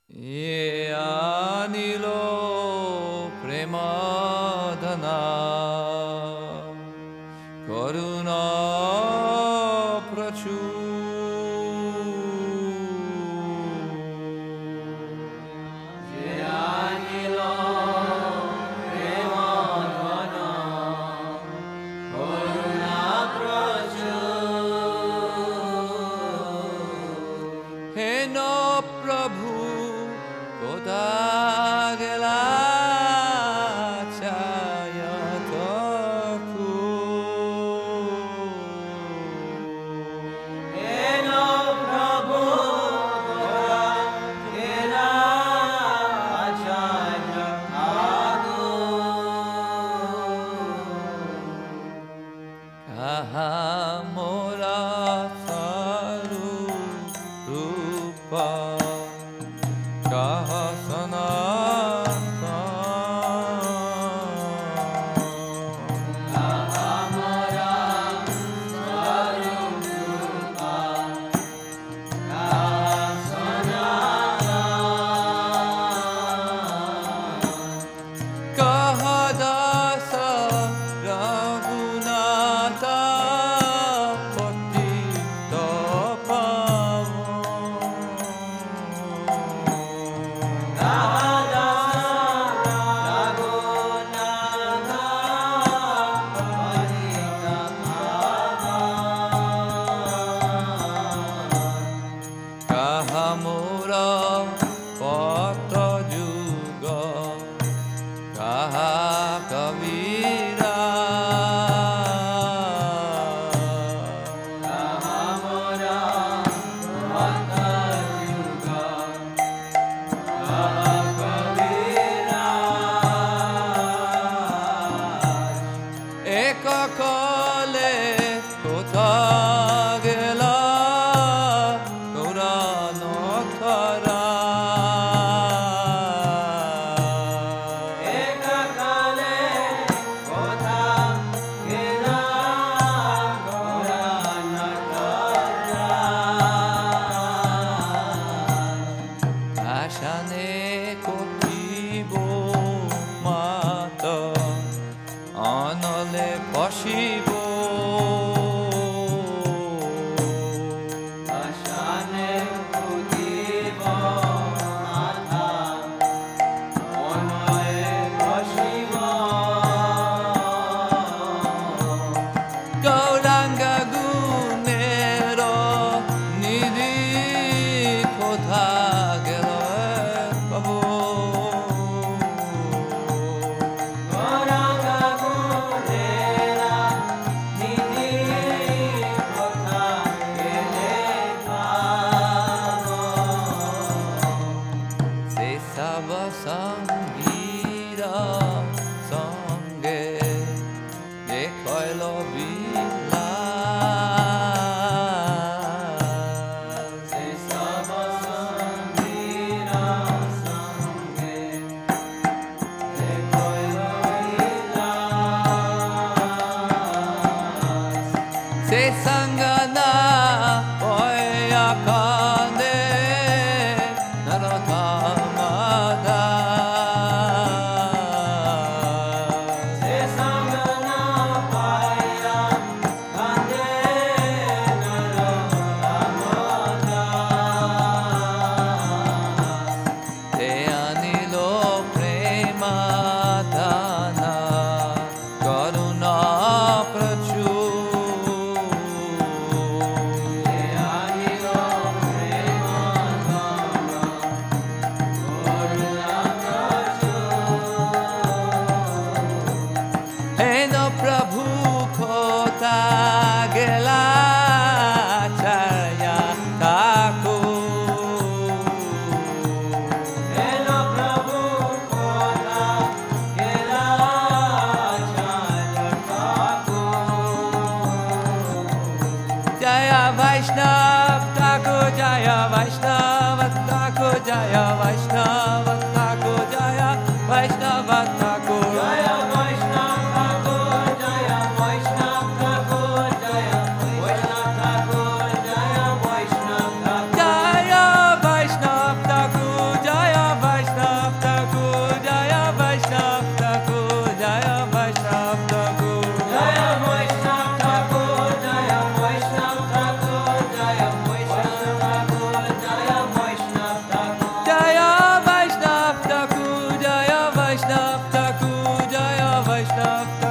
Ye anilo premadana karuna He no Prabhu Kodagela Chayataku He no Prabhu Kodagela Chayataku Kahamora Rupa Kahasana Kahamara Swarupa Kahasana Kahadasa Raghunatha Kahamura Patra Juga Kaha Kavira Kahamura Patra Juga Kaha Kavira Eka Kale Kotha Gela Ashane kotibo mata anale pashibo Ashane kotibo mata anale pashibo Gauranga gunero nidhi kotha Sangira sange dekhoilo bila se sab sangira sange dekhoilo bila se sangana oya kane narathamada Prabhu Kotha Gela Chayataku Hello Prabhu Kotha Gela Chayataku Jaya Vaishnav Thakur Jaya Vaishnav Thakur Jaya Vaishnav Thakur Jaya Vaishnav Thakur Jaya Vaishnav Thakur Jaya Vaishnav Thakur Jaya Vaishnav Thakur Jaya Vaishnav Thakur Jaya Vaishnav Thakur Jaya Vaishnav